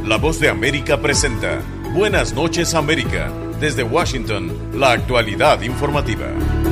La Voz de América presenta Buenas noches América. Desde Washington, la actualidad informativa.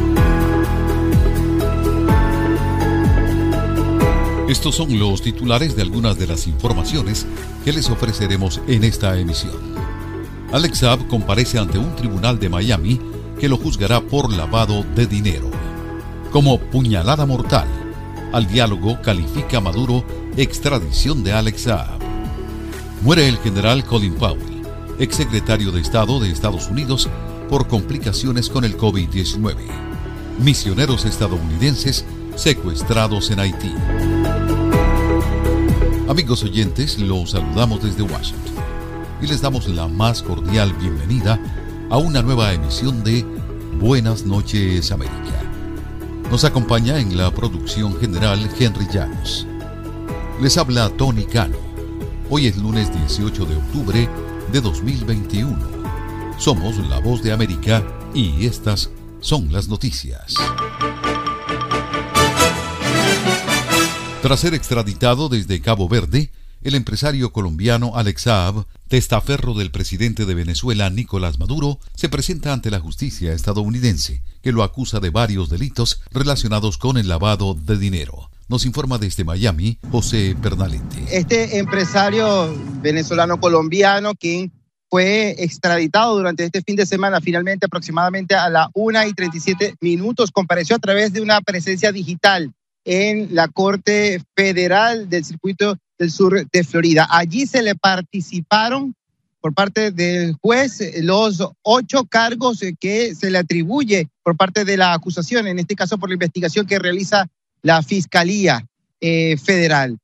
Estos son los titulares de algunas de las informaciones que les ofreceremos en esta emisión. Alex Saab comparece ante un tribunal de Miami que lo juzgará por lavado de dinero. Como puñalada mortal, al diálogo califica Maduro extradición de Alex Saab. Muere el general Colin Powell, exsecretario de Estado de Estados Unidos, por complicaciones con el COVID-19. Misioneros estadounidenses secuestrados en Haití. Amigos oyentes, los saludamos desde Washington y les damos la más cordial bienvenida a una nueva emisión de Buenas noches América. Nos acompaña en la producción general Henry Llanos. Les habla Tony Cano. Hoy es lunes 18 de octubre de 2021. Somos La Voz de América y estas son las noticias. Tras ser extraditado desde Cabo Verde, el empresario colombiano Alex Saab, testaferro del presidente de Venezuela Nicolás Maduro, se presenta ante la justicia estadounidense, que lo acusa de varios delitos relacionados con el lavado de dinero. Nos informa desde Miami, José Pernalete. Este empresario venezolano-colombiano, quien fue extraditado durante este fin de semana, finalmente aproximadamente a las 1:37, compareció a través de una presencia digital en la Corte Federal del Circuito del Sur de Florida. Allí se le participaron por parte del juez los 8 cargos que se le atribuye por parte de la acusación, en este caso por la investigación que realiza la Fiscalía Federal.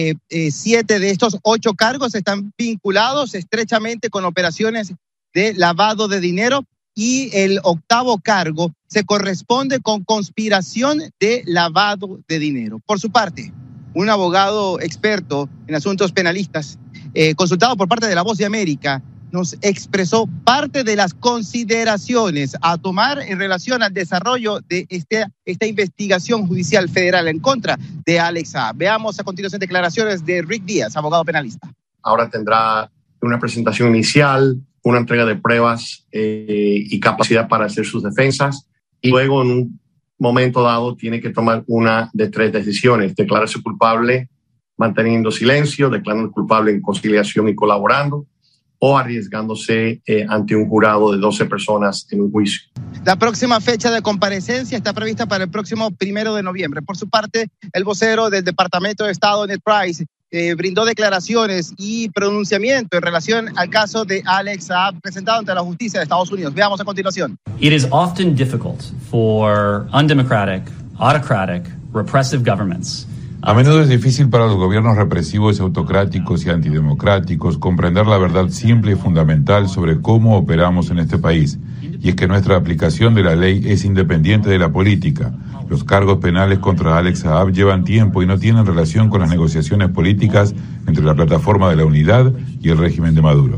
7 de estos 8 cargos están vinculados estrechamente con operaciones de lavado de dinero y el 8º cargo se corresponde con conspiración de lavado de dinero. Por su parte, un abogado experto en asuntos penalistas, consultado por parte de La Voz de América, nos expresó parte de las consideraciones a tomar en relación al desarrollo de esta investigación judicial federal en contra de Alex Saab. Veamos a continuación declaraciones de Rick Díaz, abogado penalista. Ahora tendrá una presentación inicial, una entrega de pruebas y capacidad para hacer sus defensas, y luego en un momento dado tiene que tomar una de 3 decisiones: declararse culpable manteniendo silencio, declararse culpable en conciliación y colaborando, o arriesgándose ante un jurado de 12 personas en un juicio. La próxima fecha de comparecencia está prevista para el próximo 1 de noviembre. Por su parte, el vocero del Departamento de Estado, Ned Price, brindó declaraciones y pronunciamiento en relación al caso de Alex Saab presentado ante la justicia de Estados Unidos. Veamos a continuación. It is often difficult for undemocratic, autocratic, repressive governments. A menudo es difícil para los gobiernos represivos, autocráticos y antidemocráticos comprender la verdad simple y fundamental sobre cómo operamos en este país. Y es que nuestra aplicación de la ley es independiente de la política. Los cargos penales contra Alex Saab llevan tiempo y no tienen relación con las negociaciones políticas entre la Plataforma de la Unidad y el régimen de Maduro.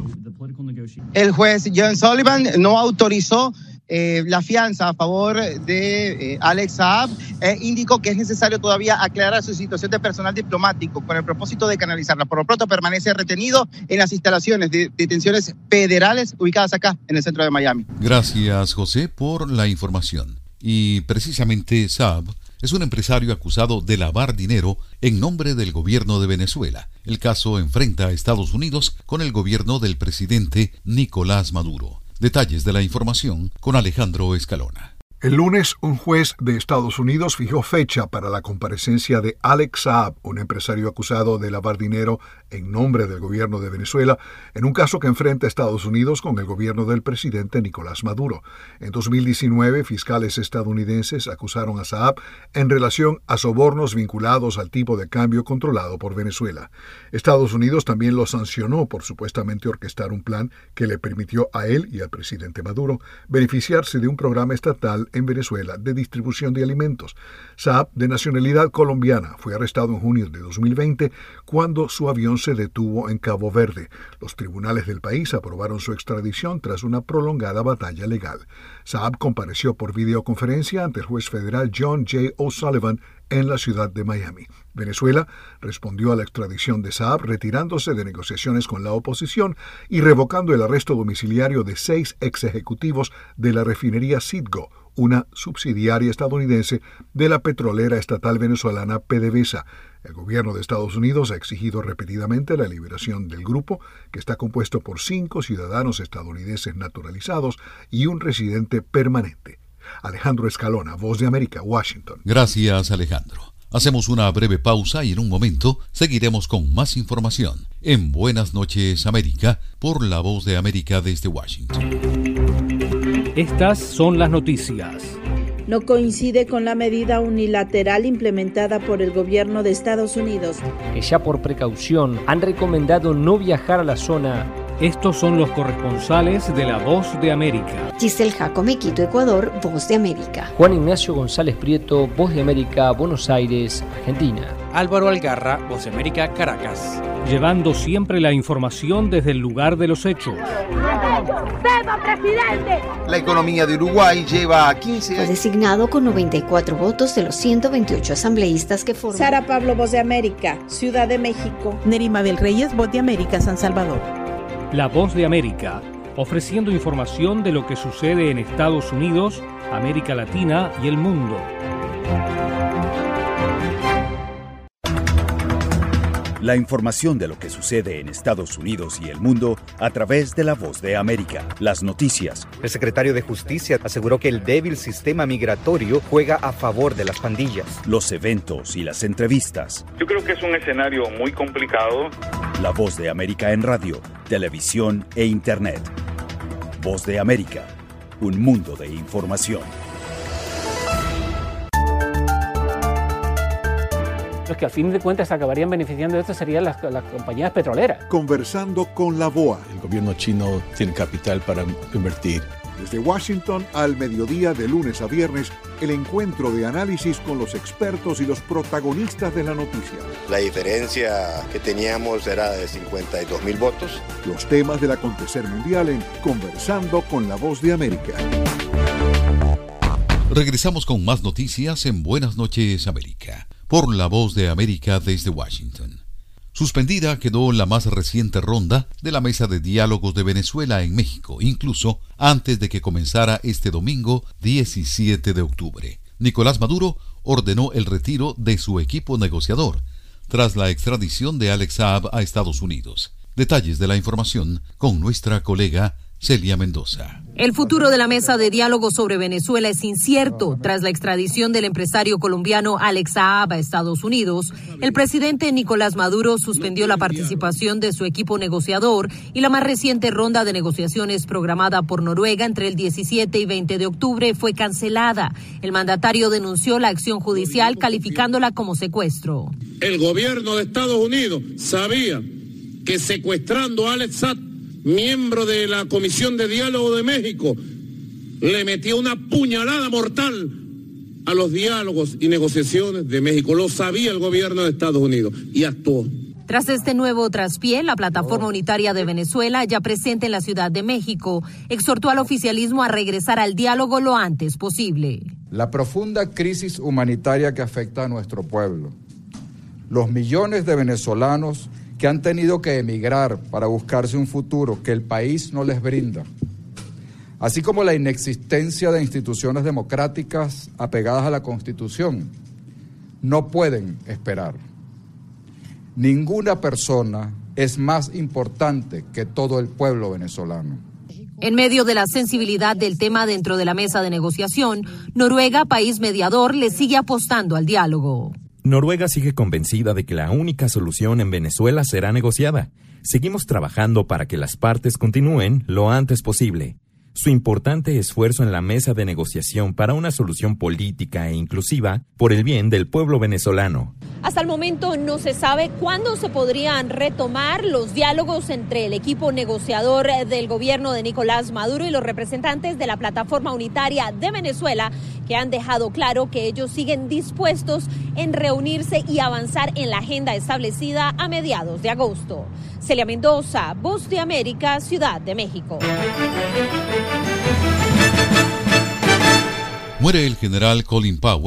El juez John Sullivan no autorizó la fianza a favor de Alex Saab indicó que es necesario todavía aclarar su situación de personal diplomático con el propósito de canalizarla. Por lo pronto permanece retenido en las instalaciones de detenciones federales ubicadas acá en el centro de Miami. Gracias, José, por la información. Y precisamente Saab es un empresario acusado de lavar dinero en nombre del gobierno de Venezuela. El caso enfrenta a Estados Unidos con el gobierno del presidente Nicolás Maduro. Detalles de la información con Alejandro Escalona. El lunes, un juez de Estados Unidos fijó fecha para la comparecencia de Alex Saab, un empresario acusado de lavar dinero en nombre del gobierno de Venezuela, en un caso que enfrenta a Estados Unidos con el gobierno del presidente Nicolás Maduro. En 2019, fiscales estadounidenses acusaron a Saab en relación a sobornos vinculados al tipo de cambio controlado por Venezuela. Estados Unidos también lo sancionó por supuestamente orquestar un plan que le permitió a él y al presidente Maduro beneficiarse de un programa estatal en Venezuela de distribución de alimentos. Saab, de nacionalidad colombiana, fue arrestado en junio de 2020 cuando su avión se detuvo en Cabo Verde. Los tribunales del país aprobaron su extradición tras una prolongada batalla legal. Saab compareció por videoconferencia ante el juez federal John J. O'Sullivan en la ciudad de Miami. Venezuela respondió a la extradición de Saab retirándose de negociaciones con la oposición y revocando el arresto domiciliario de 6 ex ejecutivos de la refinería Citgo, una subsidiaria estadounidense de la petrolera estatal venezolana PDVSA. El gobierno de Estados Unidos ha exigido repetidamente la liberación del grupo, que está compuesto por 5 ciudadanos estadounidenses naturalizados y un residente permanente. Alejandro Escalona, Voz de América, Washington. Gracias, Alejandro. Hacemos una breve pausa y en un momento seguiremos con más información en Buenas noches, América, por la Voz de América desde Washington. Estas son las noticias. No coincide con la medida unilateral implementada por el gobierno de Estados Unidos, que ya por precaución han recomendado no viajar a la zona. Estos son los corresponsales de la Voz de América. Giselle Jacome, Quito, Ecuador, Voz de América. Juan Ignacio González Prieto, Voz de América, Buenos Aires, Argentina. Álvaro Algarra, Voz de América, Caracas. Llevando siempre la información desde el lugar de los hechos. ¡Viva, presidente! La economía de Uruguay lleva 15 años. Fue designado con 94 votos de los 128 asambleístas que forman. Sara Pablo, Voz de América, Ciudad de México. Nerima Bel Reyes, Voz de América, San Salvador. La Voz de América, ofreciendo información de lo que sucede en Estados Unidos, América Latina y el mundo. La información de lo que sucede en Estados Unidos y el mundo a través de La Voz de América. Las noticias. El secretario de Justicia aseguró que el débil sistema migratorio juega a favor de las pandillas. Los eventos y las entrevistas. Yo creo que es un escenario muy complicado. La Voz de América en radio, televisión e internet. Voz de América, un mundo de información. Los que al fin de cuentas acabarían beneficiando de esto serían las compañías petroleras. Conversando con la BOA. El gobierno chino tiene capital para invertir. Desde Washington al mediodía de lunes a viernes, el encuentro de análisis con los expertos y los protagonistas de la noticia. La diferencia que teníamos era de 52,000 votos. Los temas del acontecer mundial en Conversando con la Voz de América. Regresamos con más noticias en Buenas noches, América, por la Voz de América desde Washington. Suspendida quedó la más reciente ronda de la Mesa de Diálogos de Venezuela en México, incluso antes de que comenzara este domingo 17 de octubre. Nicolás Maduro ordenó el retiro de su equipo negociador tras la extradición de Alex Saab a Estados Unidos. Detalles de la información con nuestra colega Celia Mendoza. El futuro de la mesa de diálogo sobre Venezuela es incierto. Tras la extradición del empresario colombiano Alex Saab a Estados Unidos, el presidente Nicolás Maduro suspendió la participación de su equipo negociador y la más reciente ronda de negociaciones programada por Noruega entre el 17 y 20 de octubre fue cancelada. El mandatario denunció la acción judicial calificándola como secuestro. El gobierno de Estados Unidos sabía que secuestrando a Alex Saab, miembro de la Comisión de Diálogo de México, le metió una puñalada mortal a los diálogos y negociaciones de México. Lo sabía el gobierno de Estados Unidos y actuó. Tras este nuevo traspié, la Plataforma Unitaria de Venezuela, ya presente en la Ciudad de México, exhortó al oficialismo a regresar al diálogo lo antes posible. La profunda crisis humanitaria que afecta a nuestro pueblo, los millones de venezolanos que han tenido que emigrar para buscarse un futuro que el país no les brinda, así como la inexistencia de instituciones democráticas apegadas a la Constitución, no pueden esperar. Ninguna persona es más importante que todo el pueblo venezolano. En medio de la sensibilidad del tema dentro de la mesa de negociación, Noruega, país mediador, le sigue apostando al diálogo. Noruega sigue convencida de que la única solución en Venezuela será negociada. Seguimos trabajando para que las partes continúen lo antes posible. Su importante esfuerzo en la mesa de negociación para una solución política e inclusiva por el bien del pueblo venezolano. Hasta el momento no se sabe cuándo se podrían retomar los diálogos entre el equipo negociador del gobierno de Nicolás Maduro y los representantes de la Plataforma Unitaria de Venezuela, que han dejado claro que ellos siguen dispuestos en reunirse y avanzar en la agenda establecida a mediados de agosto. Celia Mendoza, Voz de América, Ciudad de México. Muere el general Colin Powell,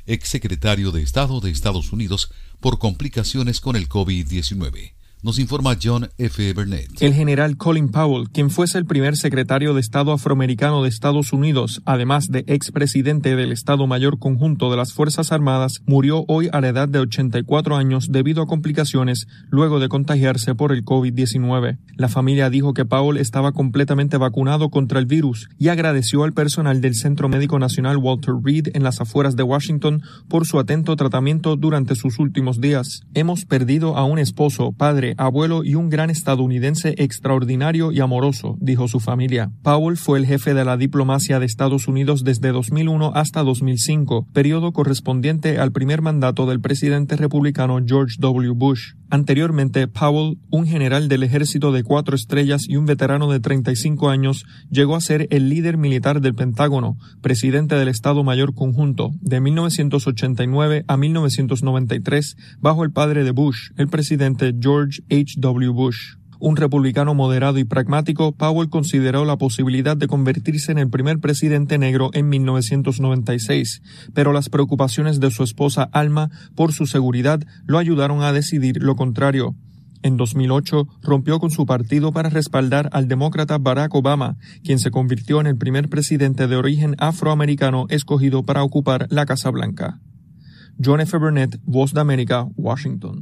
exsecretario de Estado de Estados Unidos, por complicaciones con el COVID-19. Nos informa John F. Burnett. El general Colin Powell, quien fuese el primer secretario de Estado afroamericano de Estados Unidos, además de expresidente del Estado Mayor Conjunto de las Fuerzas Armadas, murió hoy a la edad de 84 años debido a complicaciones luego de contagiarse por el COVID-19. La familia dijo que Powell estaba completamente vacunado contra el virus y agradeció al personal del Centro Médico Nacional Walter Reed en las afueras de Washington por su atento tratamiento durante sus últimos días. Hemos perdido a un esposo, padre, abuelo y un gran estadounidense extraordinario y amoroso, dijo su familia. Powell fue el jefe de la diplomacia de Estados Unidos desde 2001 hasta 2005, periodo correspondiente al primer mandato del presidente republicano George W. Bush. Anteriormente, Powell, un general del ejército de 4 estrellas y un veterano de 35 años, llegó a ser el líder militar del Pentágono, presidente del Estado Mayor Conjunto, de 1989 a 1993, bajo el padre de Bush, el presidente George H.W. Bush. Un republicano moderado y pragmático, Powell consideró la posibilidad de convertirse en el primer presidente negro en 1996, pero las preocupaciones de su esposa Alma por su seguridad lo ayudaron a decidir lo contrario. En 2008, rompió con su partido para respaldar al demócrata Barack Obama, quien se convirtió en el primer presidente de origen afroamericano escogido para ocupar la Casa Blanca. John F. Burnett, Voz de América, Washington.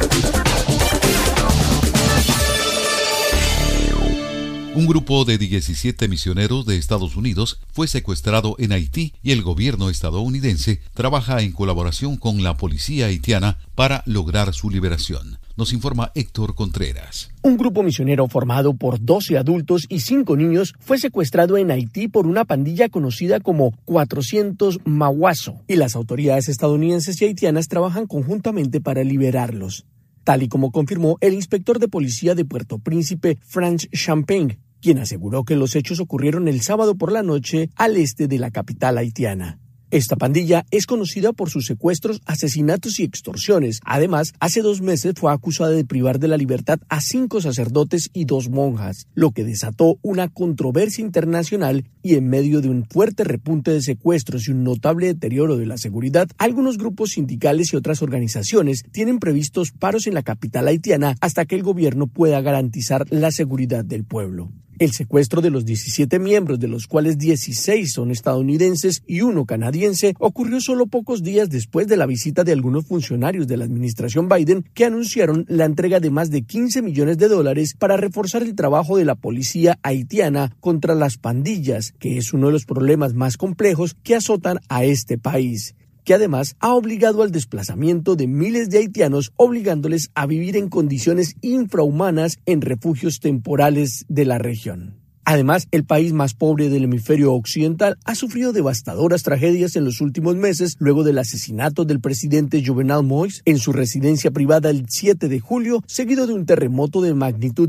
Un grupo de 17 misioneros de Estados Unidos fue secuestrado en Haití y el gobierno estadounidense trabaja en colaboración con la policía haitiana para lograr su liberación. Nos informa Héctor Contreras. Un grupo misionero formado por 12 adultos y 5 niños fue secuestrado en Haití por una pandilla conocida como 400 Mawazo, y las autoridades estadounidenses y haitianas trabajan conjuntamente para liberarlos, tal y como confirmó el inspector de policía de Puerto Príncipe, Franz Champagne, quien aseguró que los hechos ocurrieron el sábado por la noche al este de la capital haitiana. Esta pandilla es conocida por sus secuestros, asesinatos y extorsiones. Además, hace 2 meses fue acusada de privar de la libertad a 5 sacerdotes y 2 monjas, lo que desató una controversia internacional, y en medio de un fuerte repunte de secuestros y un notable deterioro de la seguridad, algunos grupos sindicales y otras organizaciones tienen previstos paros en la capital haitiana hasta que el gobierno pueda garantizar la seguridad del pueblo. El secuestro de los 17 miembros, de los cuales 16 son estadounidenses y 1 canadiense, ocurrió solo pocos días después de la visita de algunos funcionarios de la administración Biden, que anunciaron la entrega de más de $15 millones para reforzar el trabajo de la policía haitiana contra las pandillas, que es uno de los problemas más complejos que azotan a este país, que además ha obligado al desplazamiento de miles de haitianos, obligándoles a vivir en condiciones infrahumanas en refugios temporales de la región. Además, el país más pobre del hemisferio occidental ha sufrido devastadoras tragedias en los últimos meses luego del asesinato del presidente Jovenel Moïse en su residencia privada el 7 de julio, seguido de un terremoto de magnitud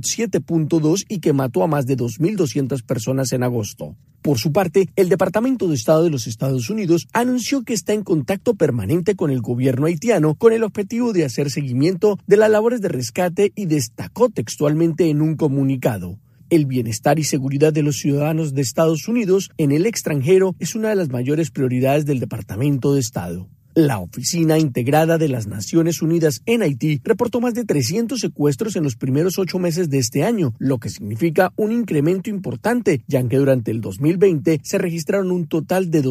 7.2 y que mató a más de 2.200 personas en agosto. Por su parte, el Departamento de Estado de los Estados Unidos anunció que está en contacto permanente con el gobierno haitiano con el objetivo de hacer seguimiento de las labores de rescate, y destacó textualmente en un comunicado: el bienestar y seguridad de los ciudadanos de Estados Unidos en el extranjero es una de las mayores prioridades del Departamento de Estado. La Oficina Integrada de las Naciones Unidas en Haití reportó más de 300 secuestros en los primeros 8 meses de este año, lo que significa un incremento importante, ya que durante el 2020 se registraron un total de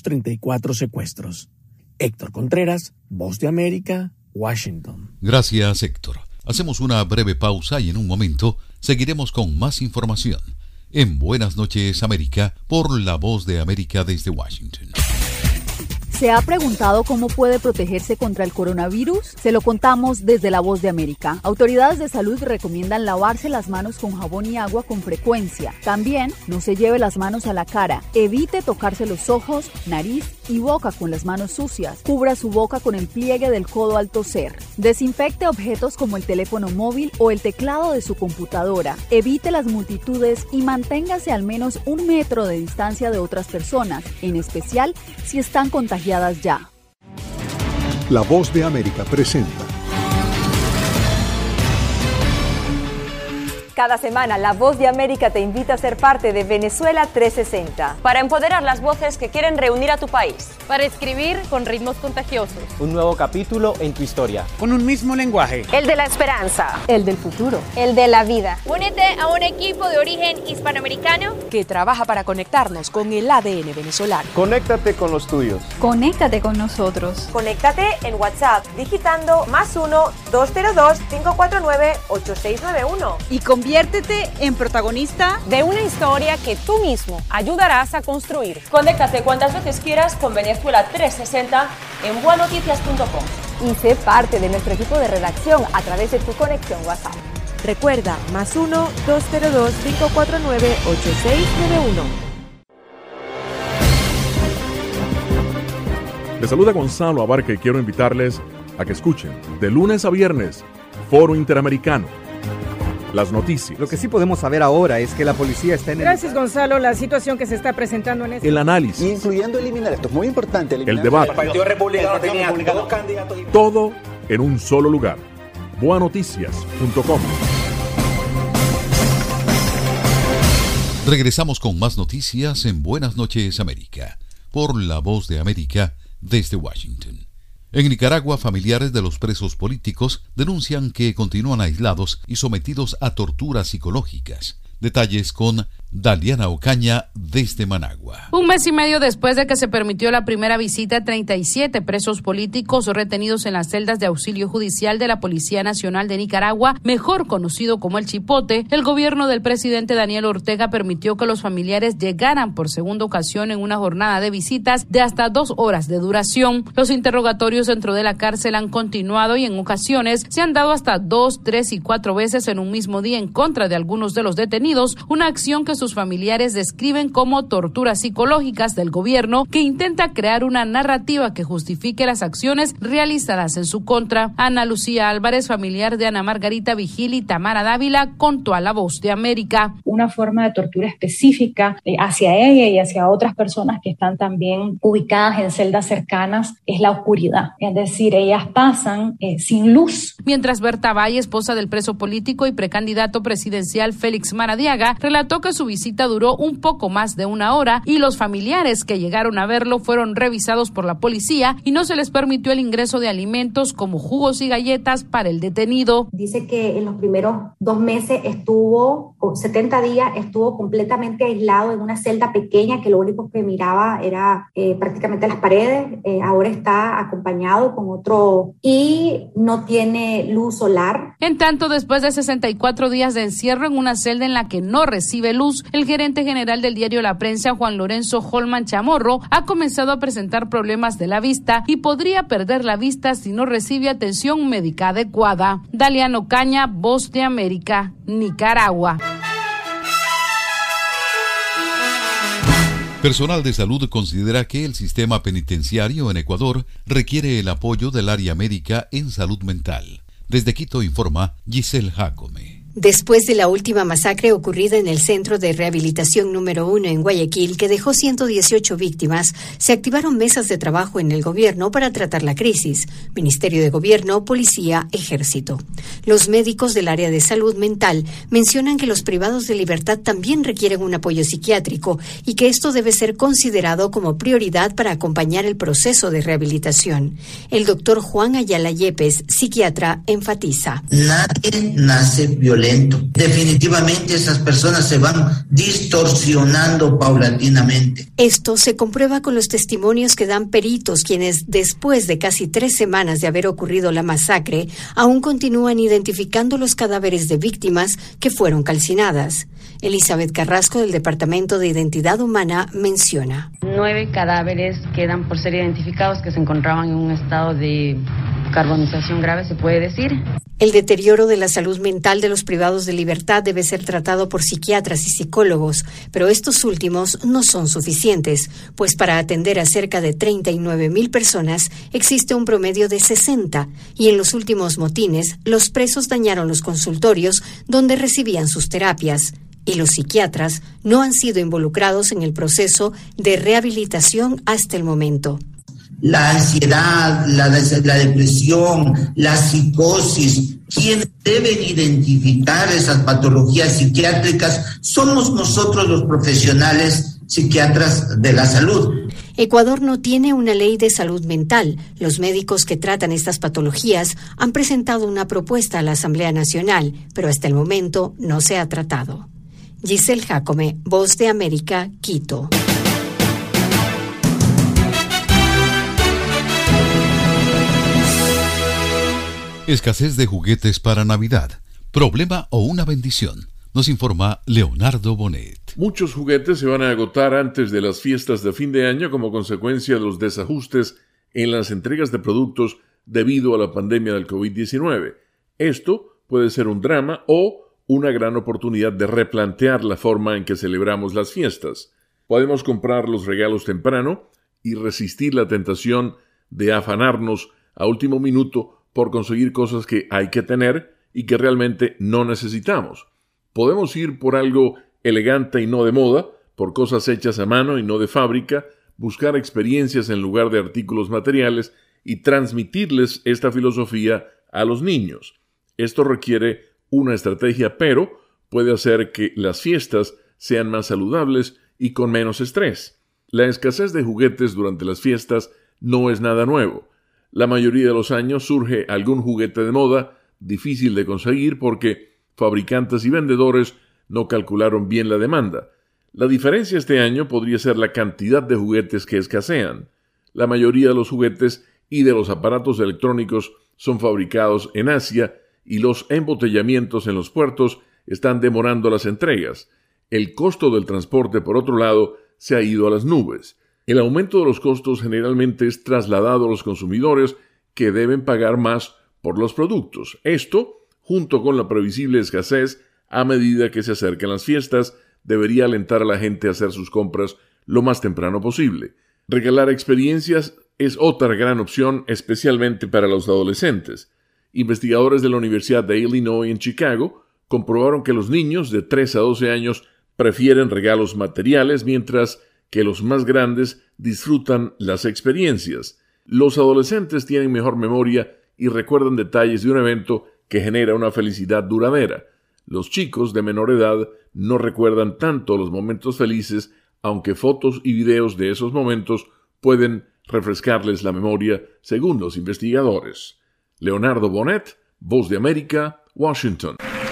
234 secuestros. Héctor Contreras, Voz de América, Washington. Gracias, Héctor. Hacemos una breve pausa y en un momento seguiremos con más información en Buenas noches, América, por la Voz de América desde Washington. ¿Se ha preguntado cómo puede protegerse contra el coronavirus? Se lo contamos desde La Voz de América. Autoridades de salud recomiendan lavarse las manos con jabón y agua con frecuencia. También no se lleve las manos a la cara. Evite tocarse los ojos, nariz y boca con las manos sucias. Cubra su boca con el pliegue del codo al toser. Desinfecte objetos como el teléfono móvil o el teclado de su computadora. Evite las multitudes y manténgase al menos 1 metro de distancia de otras personas, en especial si están contagiadas ya. La Voz de América presenta Cada semana, La Voz de América te invita a ser parte de Venezuela 360. Para empoderar las voces que quieren reunir a tu país. Para escribir con ritmos contagiosos. Un nuevo capítulo en tu historia. Con un mismo lenguaje. El de la esperanza. El del futuro. El de la vida. Únete a un equipo de origen hispanoamericano que trabaja para conectarnos con el ADN venezolano. Conéctate con los tuyos. Conéctate con nosotros. Conéctate en WhatsApp digitando +1-202-549-8691. Y conviértete en protagonista de una historia que tú mismo ayudarás a construir. Conéctate cuantas veces quieras con Venezuela 360 en buenoticias.com. Y sé parte de nuestro equipo de redacción a través de tu conexión WhatsApp. Recuerda, +1-202-549-8691. Les saluda Gonzalo Abarca y quiero invitarles a que escuchen de lunes a viernes Foro Interamericano. Las noticias. Lo que sí podemos saber ahora es que la policía está en Gracias, Gonzalo. La situación que se está presentando en el análisis. Incluyendo eliminar, esto es muy importante. El debate. El Partido Republicano tenía dos candidatos. Todo en un solo lugar. Buenoticias.com. Regresamos con más noticias en Buenas noches América, por La Voz de América desde Washington. En Nicaragua, familiares de los presos políticos denuncian que continúan aislados y sometidos a torturas psicológicas. Detalles con Daliana Ocaña desde Managua. Un mes y medio después de que se permitió la primera visita a 37 presos políticos retenidos en las celdas de auxilio judicial de la Policía Nacional de Nicaragua, mejor conocido como el Chipote, el gobierno del presidente Daniel Ortega permitió que los familiares llegaran por segunda ocasión en una jornada de visitas de hasta 2 horas de duración. Los interrogatorios dentro de la cárcel han continuado y en ocasiones se han dado hasta 2, 3 y 4 veces en un mismo día en contra de algunos de los detenidos, una acción que sus familiares describen como torturas psicológicas del gobierno que intenta crear una narrativa que justifique las acciones realizadas en su contra. Ana Lucía Álvarez, familiar de Ana Margarita Vigil y Tamara Dávila, contó a La Voz de América. Una forma de tortura específica hacia ella y hacia otras personas que están también ubicadas en celdas cercanas es la oscuridad, es decir, ellas pasan sin luz. Mientras Berta Valle, esposa del preso político y precandidato presidencial Félix Maradiaga, relató que su visita duró un poco más de 1 hora y los familiares que llegaron a verlo fueron revisados por la policía y no se les permitió el ingreso de alimentos como jugos y galletas para el detenido. Dice que en los primeros 2 meses estuvo, o 70 días, estuvo completamente aislado en una celda pequeña que lo único que miraba era prácticamente las paredes. Ahora está acompañado con otro y no tiene luz solar. En tanto, después de 64 días de encierro en una celda en la que no recibe luz, el gerente general del diario La Prensa, Juan Lorenzo Holman Chamorro, ha comenzado a presentar problemas de la vista y podría perder la vista si no recibe atención médica adecuada. Daliana Ocaña, Voz de América, Nicaragua. Personal de salud considera que el sistema penitenciario en Ecuador requiere el apoyo del área médica en salud mental. Desde Quito informa Giselle Jacome. Después de la última masacre ocurrida en el Centro de Rehabilitación número 1 en Guayaquil, que dejó 118 víctimas, se activaron mesas de trabajo en el gobierno para tratar la crisis. Ministerio de Gobierno, Policía, Ejército. Los médicos del área de salud mental mencionan que los privados de libertad también requieren un apoyo psiquiátrico y que esto debe ser considerado como prioridad para acompañar el proceso de rehabilitación. El doctor Juan Ayala Yepes, psiquiatra, enfatiza. Nadie nace violento. Definitivamente esas personas se van distorsionando paulatinamente. Esto se comprueba con los testimonios que dan peritos, quienes después de casi 3 semanas de haber ocurrido la masacre, aún continúan identificando los cadáveres de víctimas que fueron calcinadas. Elizabeth Carrasco, del Departamento de Identidad Humana, menciona. 9 cadáveres quedan por ser identificados que se encontraban en un estado de carbonización grave, se puede decir. El deterioro de la salud mental de los privados de libertad debe ser tratado por psiquiatras y psicólogos, pero estos últimos no son suficientes, pues para atender a cerca de 39,000 personas existe un promedio de 60, y en los últimos motines los presos dañaron los consultorios donde recibían sus terapias, y los psiquiatras no han sido involucrados en el proceso de rehabilitación hasta el momento. la ansiedad, la depresión, la psicosis. Quienes deben identificar esas patologías psiquiátricas somos nosotros los profesionales psiquiatras de la salud. Ecuador no tiene una ley de salud mental. Los médicos que tratan estas patologías han presentado una propuesta a la Asamblea Nacional, pero hasta el momento no se ha tratado. Giselle Jacome, Voz de América, Quito. Escasez de juguetes para Navidad. ¿Problema o una bendición? Nos informa Leonardo Bonet. Muchos juguetes se van a agotar antes de las fiestas de fin de año como consecuencia de los desajustes en las entregas de productos debido a la pandemia del COVID-19. Esto puede ser un drama o una gran oportunidad de replantear la forma en que celebramos las fiestas. Podemos comprar los regalos temprano y resistir la tentación de afanarnos a último minuto por conseguir cosas que hay que tener y que realmente no necesitamos. Podemos ir por algo elegante y no de moda, por cosas hechas a mano y no de fábrica, buscar experiencias en lugar de artículos materiales y transmitirles esta filosofía a los niños. Esto requiere una estrategia, pero puede hacer que las fiestas sean más saludables y con menos estrés. La escasez de juguetes durante las fiestas no es nada nuevo. La mayoría de los años surge algún juguete de moda, difícil de conseguir porque fabricantes y vendedores no calcularon bien la demanda. La diferencia este año podría ser la cantidad de juguetes que escasean. La mayoría de los juguetes y de los aparatos electrónicos son fabricados en Asia y los embotellamientos en los puertos están demorando las entregas. El costo del transporte, por otro lado, se ha ido a las nubes. El aumento de los costos generalmente es trasladado a los consumidores que deben pagar más por los productos. Esto, junto con la previsible escasez, a medida que se acercan las fiestas, debería alentar a la gente a hacer sus compras lo más temprano posible. Regalar experiencias es otra gran opción, especialmente para los adolescentes. Investigadores de la Universidad de Illinois en Chicago comprobaron que los niños de 3 a 12 años prefieren regalos materiales, mientras que los más grandes disfrutan las experiencias. Los adolescentes tienen mejor memoria y recuerdan detalles de un evento que genera una felicidad duradera. Los chicos de menor edad no recuerdan tanto los momentos felices, aunque fotos y videos de esos momentos pueden refrescarles la memoria, según los investigadores. Leonardo Bonet, Voz de América, Washington.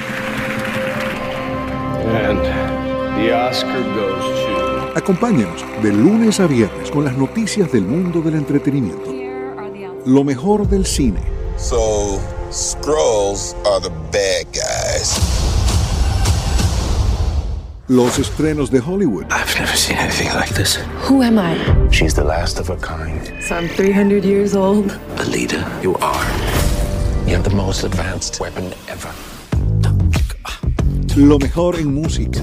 And the Oscar goes to... Acompáñanos de lunes a viernes con las noticias del mundo del entretenimiento. Lo mejor del cine. So, Skrulls are the bad guys. Los estrenos de Hollywood. I've never seen anything like this. Who am I? She's the last of her kind. So I'm 300 years old. The leader you are. You have the most advanced weapon ever. Lo mejor en música.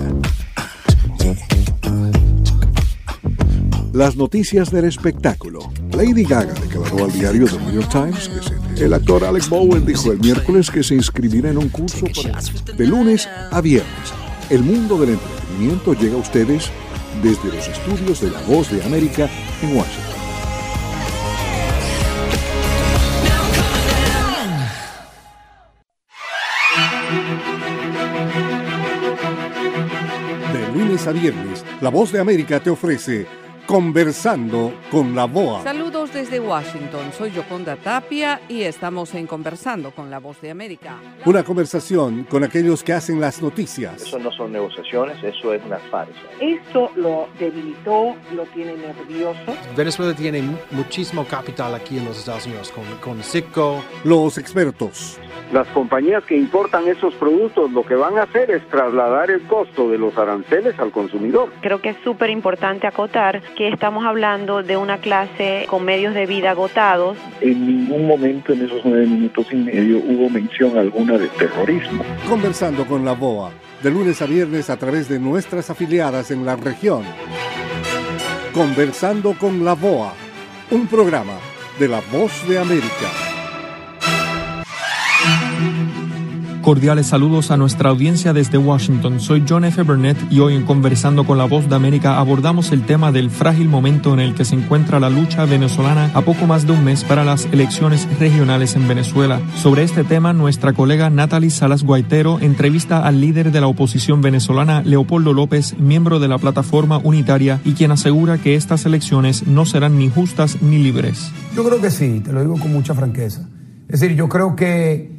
Las noticias del espectáculo. Lady Gaga declaró al diario The New York Times que el actor Alec Bowen dijo el miércoles que se inscribirá en un curso de lunes a viernes. El mundo del entretenimiento llega a ustedes desde los estudios de La Voz de América en Washington. De lunes a viernes, La Voz de América te ofrece Conversando con la BOA. Saludos desde Washington, soy Yoconda Tapia y estamos en Conversando con la Voz de América. Una conversación con aquellos que hacen las noticias. Eso no son negociaciones, eso es una farsa. Esto lo debilitó, lo tiene nervioso. Venezuela tiene muchísimo capital aquí en los Estados Unidos, con Citgo. Los expertos. Las compañías que importan esos productos lo que van a hacer es trasladar el costo de los aranceles al consumidor. Creo que es súper importante acotar que estamos hablando de una clase con medios de vida agotados. En ningún momento en esos 9 minutos y medio hubo mención alguna de terrorismo. Conversando con la BOA, de lunes a viernes a través de nuestras afiliadas en la región. Conversando con la BOA, un programa de La Voz de América. Cordiales saludos a nuestra audiencia desde Washington. Soy John F. Burnett y hoy en Conversando con la Voz de América abordamos el tema del frágil momento en el que se encuentra la lucha venezolana a poco más de un mes para las elecciones regionales en Venezuela. Sobre este tema, nuestra colega Natalie Salas Guaitero entrevista al líder de la oposición venezolana, Leopoldo López, miembro de la Plataforma Unitaria, y quien asegura que estas elecciones no serán ni justas ni libres. Yo creo que sí, te lo digo con mucha franqueza. Es decir, yo creo que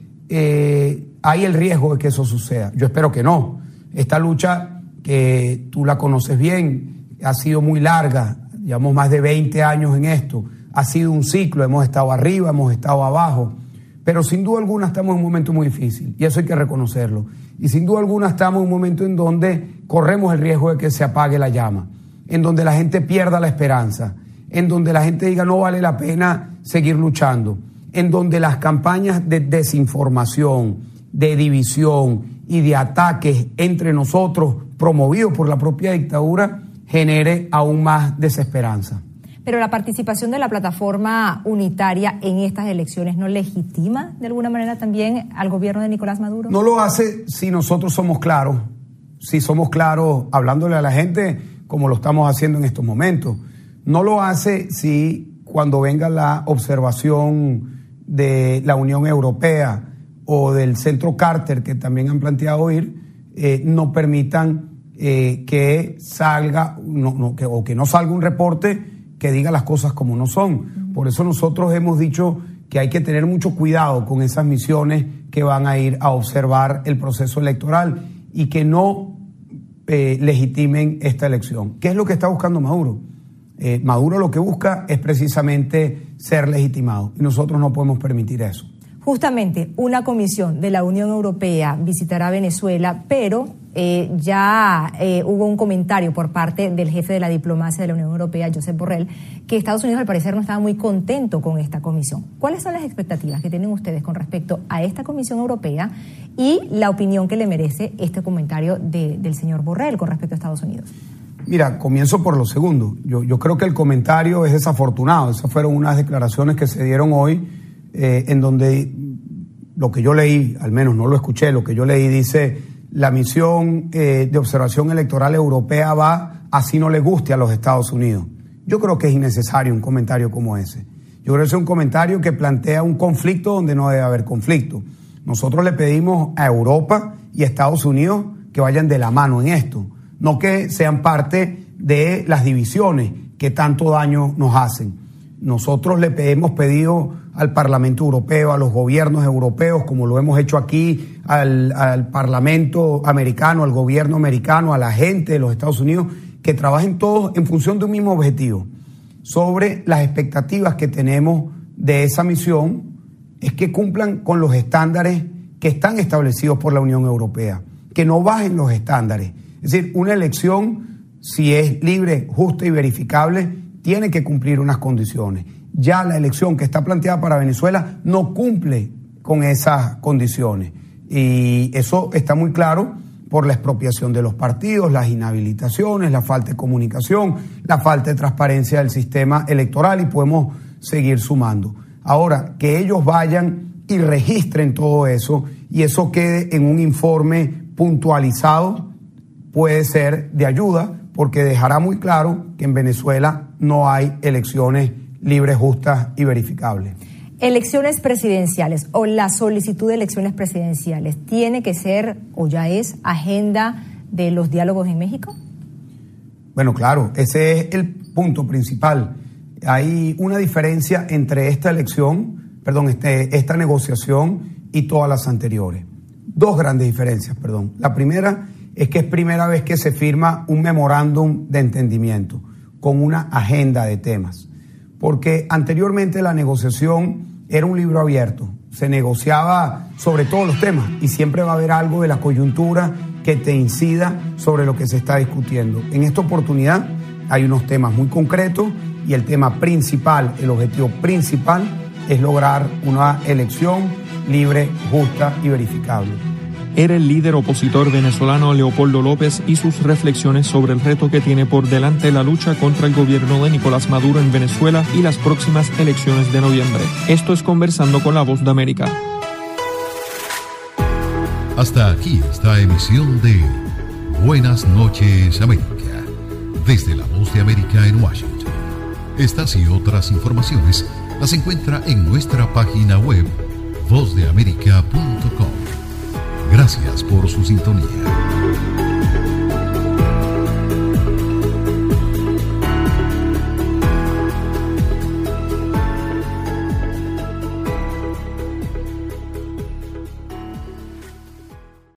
hay el riesgo de que eso suceda. Yo espero que no. Esta lucha, que tú la conoces bien, ha sido muy larga. Llevamos más de 20 años en esto. Ha sido un ciclo. Hemos estado arriba, hemos estado abajo. Pero sin duda alguna estamos en un momento muy difícil. Y eso hay que reconocerlo. Y sin duda alguna estamos en un momento en donde corremos el riesgo de que se apague la llama. En donde la gente pierda la esperanza. En donde la gente diga no vale la pena seguir luchando. En donde las campañas de desinformación, de división y de ataques entre nosotros, promovidos por la propia dictadura, genere aún más desesperanza. Pero la participación de la Plataforma Unitaria en estas elecciones ¿no legitima de alguna manera también al gobierno de Nicolás Maduro? No lo hace si nosotros somos claros, si somos claros hablándole a la gente como lo estamos haciendo en estos momentos. No lo hace si cuando venga la observación de la Unión Europea o del Centro Carter, que también han planteado ir, no permitan que salga, que no salga un reporte que diga las cosas como no son. Por eso nosotros hemos dicho que hay que tener mucho cuidado con esas misiones que van a ir a observar el proceso electoral y que no legitimen esta elección. ¿Qué es lo que está buscando Maduro? Maduro lo que busca es precisamente ser legitimado y nosotros no podemos permitir eso. Justamente una comisión de la Unión Europea visitará Venezuela, pero ya hubo un comentario por parte del jefe de la diplomacia de la Unión Europea, Josep Borrell, que Estados Unidos al parecer no estaba muy contento con esta comisión. ¿Cuáles son las expectativas que tienen ustedes con respecto a esta comisión europea y la opinión que le merece este comentario del señor Borrell con respecto a Estados Unidos? Mira, comienzo por lo segundo. Yo creo que el comentario es desafortunado. Esas fueron unas declaraciones que se dieron hoy en donde lo que yo leí, al menos no lo escuché, lo que yo leí dice la misión de observación electoral europea va así no le guste a los Estados Unidos. Yo creo que es innecesario un comentario como ese. Yo creo que es un comentario que plantea un conflicto donde no debe haber conflicto. Nosotros le pedimos a Europa y a Estados Unidos que vayan de la mano en esto, no que sean parte de las divisiones que tanto daño nos hacen. Nosotros le hemos pedido al Parlamento Europeo, a los gobiernos europeos, como lo hemos hecho aquí, al Parlamento americano, al gobierno americano, a la gente de los Estados Unidos, que trabajen todos en función de un mismo objetivo. Sobre las expectativas que tenemos de esa misión, es que cumplan con los estándares que están establecidos por la Unión Europea, que no bajen los estándares. Es decir, una elección, si es libre, justa y verificable, tiene que cumplir unas condiciones. Ya la elección que está planteada para Venezuela no cumple con esas condiciones. Y eso está muy claro por la expropiación de los partidos, las inhabilitaciones, la falta de comunicación, la falta de transparencia del sistema electoral y podemos seguir sumando. Ahora, que ellos vayan y registren todo eso y eso quede en un informe puntualizado puede ser de ayuda porque dejará muy claro que en Venezuela no hay elecciones libres, justas y verificables. Elecciones presidenciales o la solicitud de elecciones presidenciales, ¿tiene que ser o ya es agenda de los diálogos en México? Bueno, claro, ese es el punto principal. Hay una diferencia entre esta negociación y todas las anteriores. Dos grandes diferencias, La primera es que es primera vez que se firma un memorándum de entendimiento con una agenda de temas. Porque anteriormente la negociación era un libro abierto, se negociaba sobre todos los temas y siempre va a haber algo de la coyuntura que te incida sobre lo que se está discutiendo. En esta oportunidad hay unos temas muy concretos y el tema principal, el objetivo principal es lograr una elección libre, justa y verificable. Era el líder opositor venezolano Leopoldo López y sus reflexiones sobre el reto que tiene por delante la lucha contra el gobierno de Nicolás Maduro en Venezuela y las próximas elecciones de noviembre. Esto es Conversando con la Voz de América. Hasta aquí esta emisión de Buenas noches, América, desde la Voz de América en Washington. Estas y otras informaciones las encuentra en nuestra página web vozdeamerica.com. Gracias por su sintonía.